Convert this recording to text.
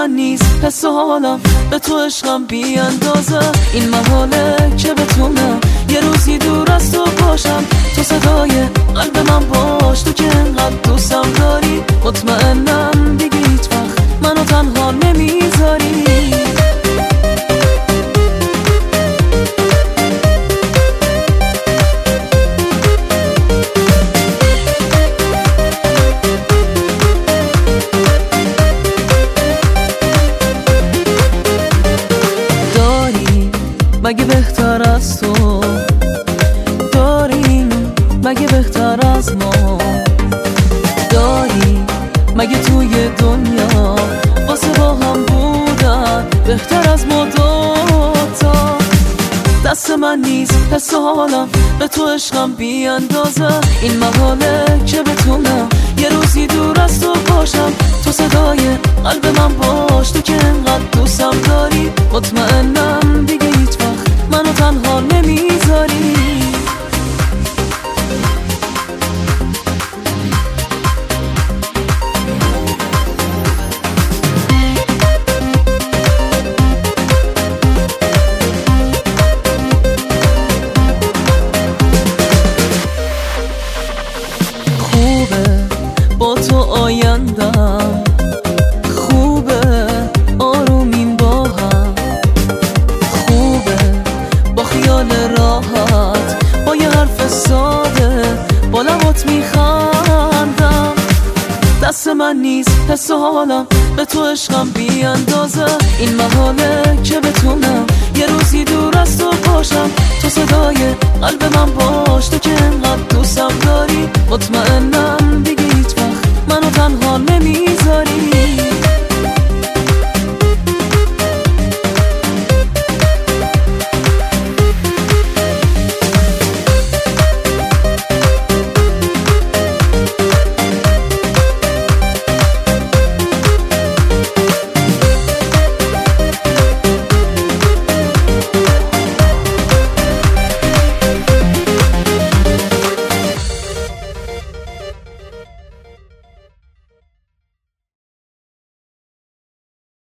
من نیست حس و حالم به تو عشقم بی اندازه. این محاله که بتونم یه روزی دور از تو باشم. تو صدای قلب من باش، تو که انقدر دوستم داری. مطمئنم دیگه هیچ وقت منو تنها نمیذاری. مگه بهتر از تو داریم؟ مگه بهتر از ما داریم؟ مگه توی دنیا واسه با هم بودن بهتر از ما دوتا؟ دست من نیست حس و حالم به تو عشقم بی اندازه. این محاله که بتونم یه روزی دور از تو باشم. تو صدای قلب من باش، تو که انقدر دوستم داری. مطمئنم دیگه هیچ وقت منو تنها نمیذاری. خوبه با تو آیندم، خوبه آرومیم با هم، خوبه با خیال راحت، با یه حرف ساده با لبات میخندم. دست من نیست حس و حالم به تو عشقم بی اندازه. این محاله که بتونم یه روزی دور از تو باشم. تو صدای قلب من باش، تو که